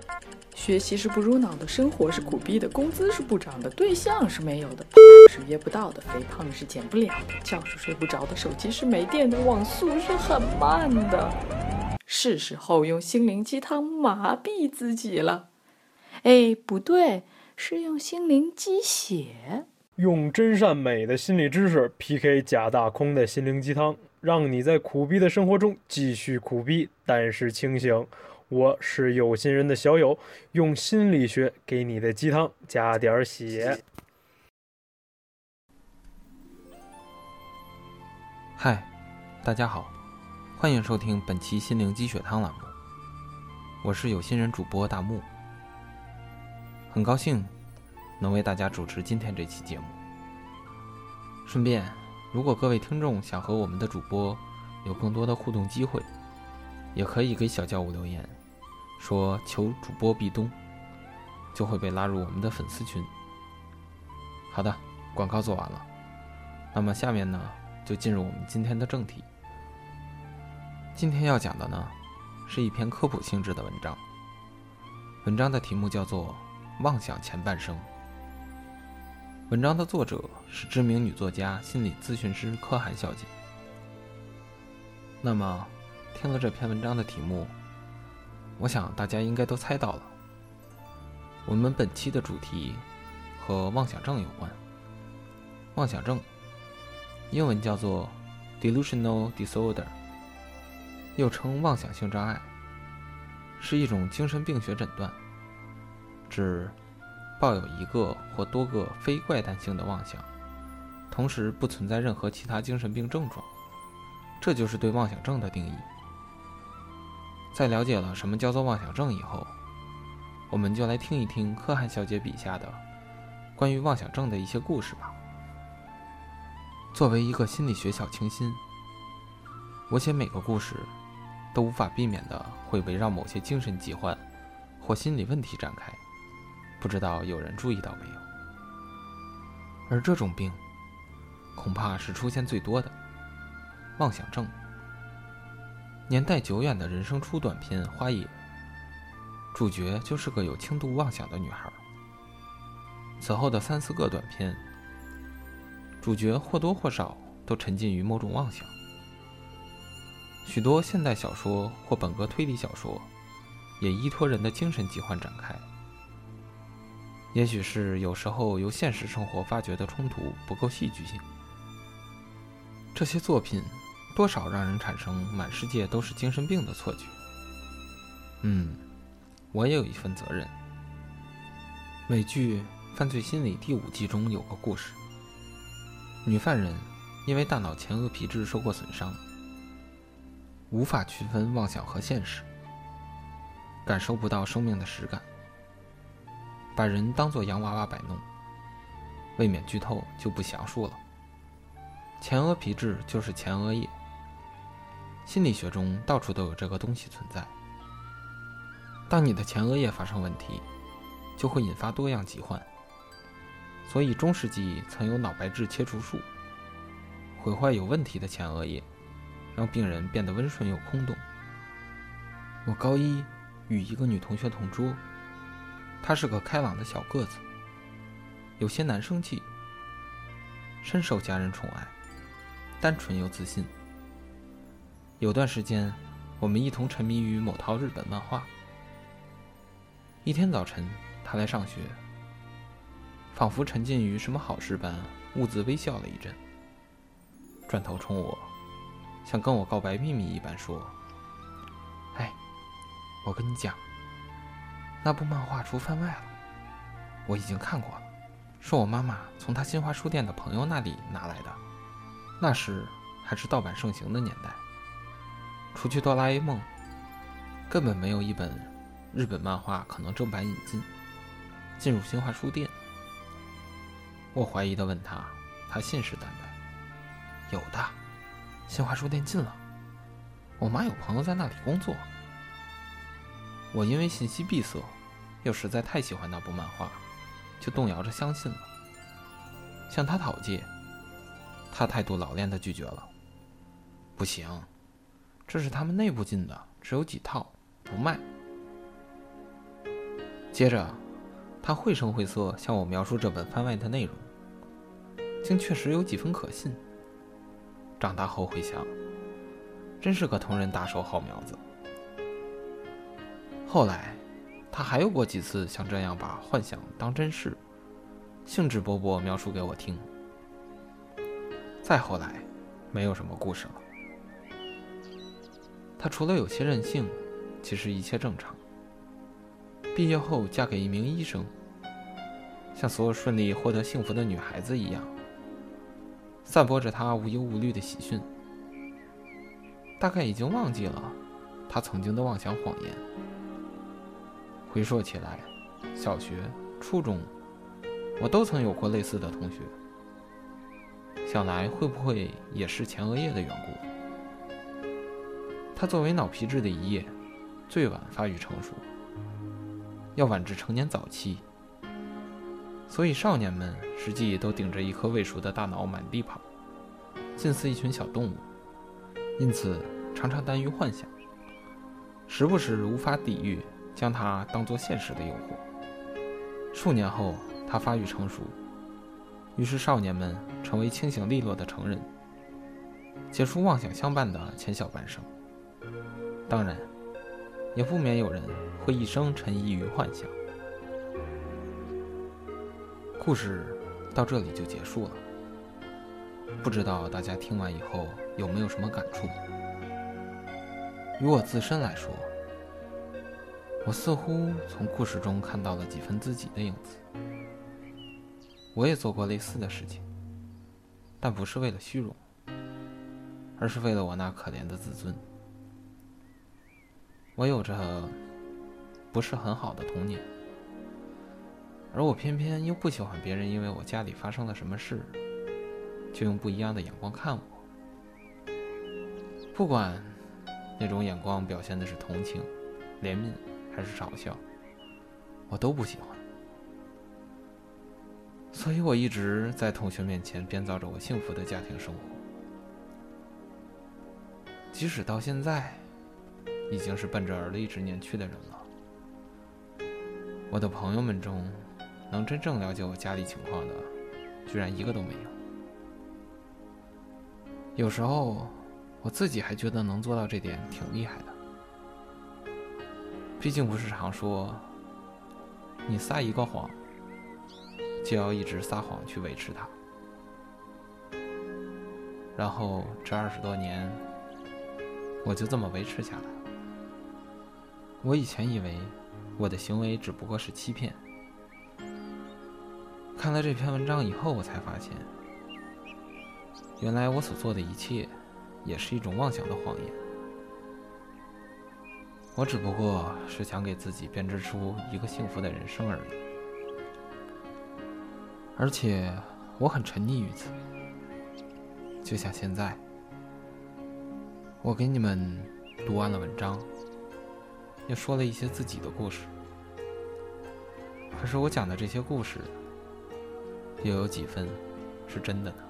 学习是不入脑的，生活是苦逼的，工资是不涨的，对象是没有的，是约不到的，肥胖是减不了的，觉是睡不着的，手机是没电的，网速是很慢的。是时候用心灵鸡汤麻痹自己了。哎，不对，是用心灵鸡血。 用真善美的心理知识 PK 假大空的心灵鸡汤，让你在苦逼的生活中继续苦逼，但是清醒。我是有心人的小友，用心理学给你的鸡汤加点血。 嗨，大家好，欢迎收听本期心灵鸡血汤栏目，我是有心人主播大木，很高兴能为大家主持今天这期节目。顺便，如果各位听众想和我们的主播有更多的互动机会，也可以给小教务留言，说求主播壁咚，就会被拉入我们的粉丝群。好的，广告做完了，那么下面呢，就进入我们今天的正题。今天要讲的呢，是一篇科普性质的文章，文章的题目叫做《妄想前半生》。文章的作者是知名女作家、心理咨询师柯涵小姐。那么，听了这篇文章的题目，我想大家应该都猜到了，我们本期的主题和妄想症有关。妄想症，英文叫做 delusional disorder， 又称妄想性障碍，是一种精神病学诊断，指抱有一个或多个非怪诞性的妄想，同时不存在任何其他精神病症状，这就是对妄想症的定义。在了解了什么叫做妄想症以后，我们就来听一听柯涵小姐笔下的关于妄想症的一些故事吧。作为一个心理学小清新，我写每个故事都无法避免的会围绕某些精神疾患或心理问题展开，不知道有人注意到没有？而这种病恐怕是出现最多的妄想症。年代久远的人生初短片《花野》，主角就是个有轻度妄想的女孩。此后的3、4个短片，主角或多或少都沉浸于某种妄想。许多现代小说或本格推理小说也依托人的精神疾患展开。也许是有时候由现实生活发掘的冲突不够戏剧性，这些作品多少让人产生满世界都是精神病的错觉。我也有一份责任。美剧《犯罪心理》第5季中有个故事，女犯人因为大脑前额皮质受过损伤，无法区分妄想和现实，感受不到生命的实感，把人当作洋娃娃摆弄。为免剧透就不详述了。前额皮质就是前额叶，心理学中到处都有这个东西存在。当你的前额叶发生问题，就会引发多样疾患。所以中世纪曾有脑白质切除术，毁坏有问题的前额叶，让病人变得温顺又空洞。我高一与一个女同学同桌，她是个开朗的小个子，有些男生气，深受家人宠爱，单纯又自信。有段时间，我们一同沉迷于某套日本漫画。一天早晨，她来上学，仿佛沉浸于什么好事般，兀自微笑了一阵，转头冲我，像跟我告白秘密一般说：“哎，我跟你讲，那部漫画出番外了，我已经看过了，是我妈妈从她新华书店的朋友那里拿来的，那时还是盗版盛行的年代，除去哆啦 A 梦，根本没有一本日本漫画可能正版引进入新华书店。”我怀疑地问他，他信誓旦旦：“有的，新华书店进了，我妈有朋友在那里工作。”我因为信息闭塞，又实在太喜欢那部漫画，就动摇着相信了。向他讨借，他态度老练地拒绝了：“不行，这是他们内部进的，只有几套，不卖。” 接着他绘声绘色向我描述这本番外的内容，竟确实有几分可信。长大后回想，真是个同人大手好苗子。后来他还有过几次像这样把幻想当真事，兴致勃勃描述给我听。再后来没有什么故事了。他除了有些任性，其实一切正常。毕业后嫁给一名医生，像所有顺利获得幸福的女孩子一样，散播着她无忧无虑的喜讯。大概已经忘记了她曾经的妄想谎言。回溯起来，小学、初中，我都曾有过类似的同学。想来会不会也是前额叶的缘故？他作为脑皮质的一叶，最晚发育成熟，要晚至成年早期，所以少年们实际都顶着一颗未熟的大脑满地跑，近似一群小动物，因此常常耽于幻想，时不时无法抵御将它当作现实的诱惑。数年后，它发育成熟，于是少年们成为清醒利落的成人，结束妄想相伴的前小半生。当然，也不免有人会一生沉溺于幻想。故事到这里就结束了，不知道大家听完以后有没有什么感触？于我自身来说，我似乎从故事中看到了几分自己的影子。我也做过类似的事情，但不是为了虚荣，而是为了我那可怜的自尊。我有着不是很好的童年，而我偏偏又不喜欢别人因为我家里发生了什么事，就用不一样的眼光看我。不管那种眼光表现的是同情、怜悯还是嘲笑，我都不喜欢。所以我一直在同学面前编造着我幸福的家庭生活，即使到现在已经是奔着而立之年去的人了。我的朋友们中，能真正了解我家里情况的，居然一个都没有。有时候我自己还觉得能做到这点挺厉害的。毕竟不是常说，你撒一个谎，就要一直撒谎去维持它。然后这20多年，我就这么维持下来了。我以前以为我的行为只不过是欺骗，看了这篇文章以后，我才发现，原来我所做的一切也是一种妄想的谎言。我只不过是想给自己编织出一个幸福的人生而已，而且我很沉溺于此。就像现在，我给你们读完了文章，也说了一些自己的故事，可是我讲的这些故事，又有几分是真的呢？